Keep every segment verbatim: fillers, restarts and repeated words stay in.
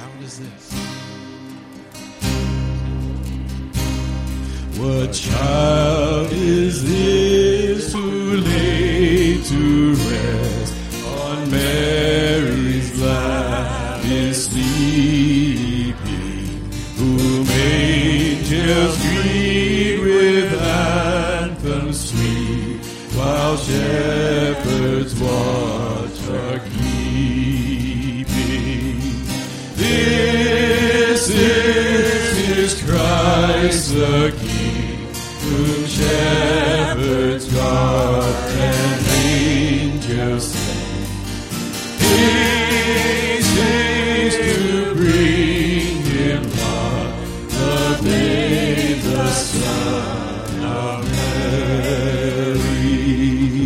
sound is this? What child is this who lay to rest on Mary's lap is sleeping, whom angels greet with anthems sweet, while shepherds watch are keeping. This is Christ the King, whom shepherds guard and angels sing. Haste to bring him love, the babe, the Son of Mary.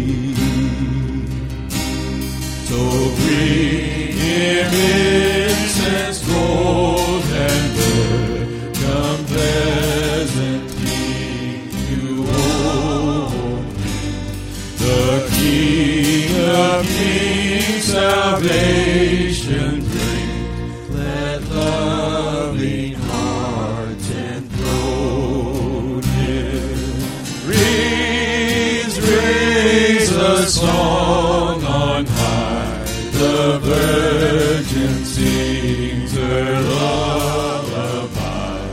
So bring him incense, gold, and myrrh. Come, pleasant King, you own the King of Kings, salvation bring. Let loving hearts enthrone him. Raise, raise a song on high. The Virgin sings her lullaby.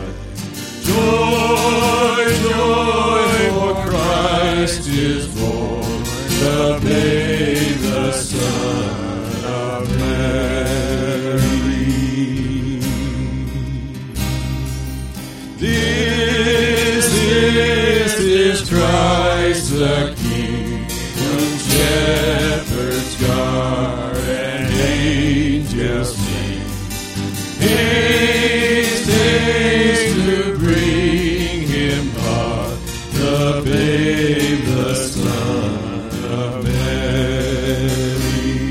Joy, joy, for Christ is born, the babe, the Son of Mary. This, this is Christ the King, whom shepherds guard and angels sing. Haste, haste to bring him God, the babe, the Son of Mary.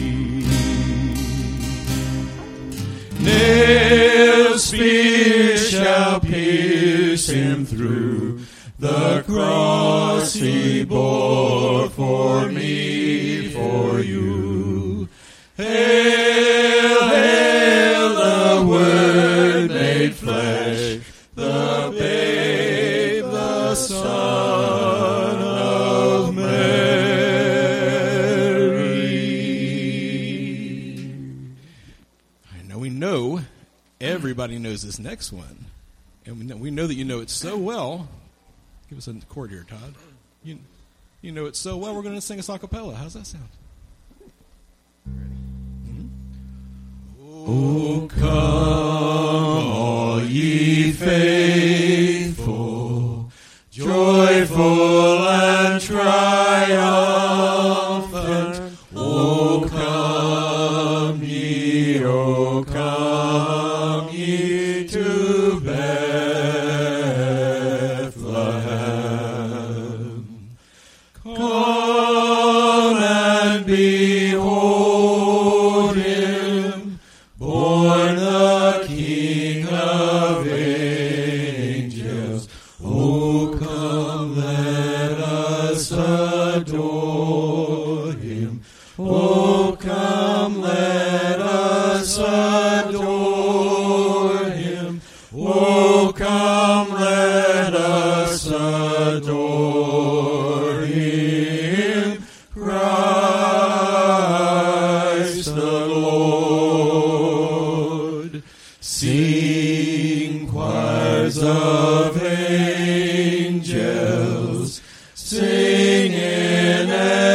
Nails, spears shall pierce him through, the cross he bore for me, for you. Hail, hail, the Word made flesh, the babe, the Son of Mary. I know we know everybody knows this next one, and we know, we know that you know it so well. Give us a chord here, Todd. You, you know it so well, we're going to sing a cappella. How's that sound? Oh, come, all ye faithful, joyful and triumphant. Oh, come ye, oh, come ye to Bethlehem. Come and behold him, born the King of angels. Oh, come, let us adore him. Oh, come, let us adore him. Oh, come, let us adore him. Christ the Lord. Sing, choirs of angels, sing in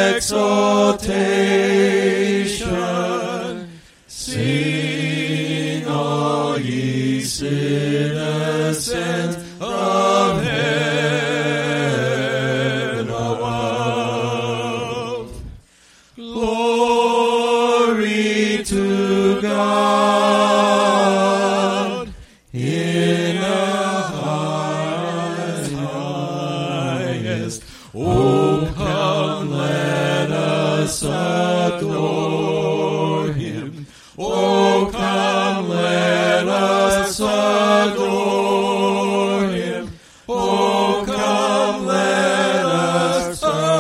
exaltation. Sing, all ye citizens of heaven above. Glory to God in the highest. Oh, come, let us adore him. Oh, come, let us adore him. Oh, come, let us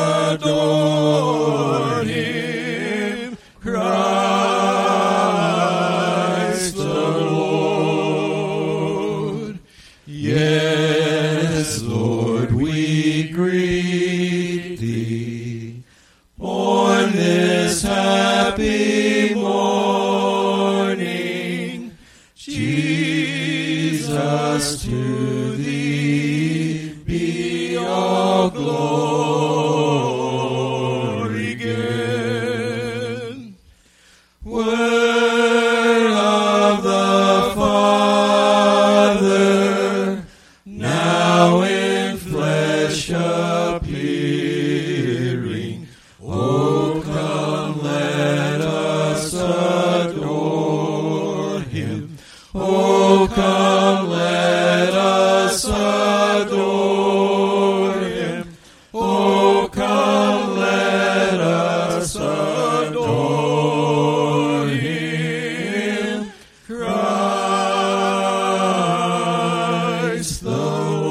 adore him. Christ the Oh, come, let us adore him. Oh, come, let us adore him. Christ the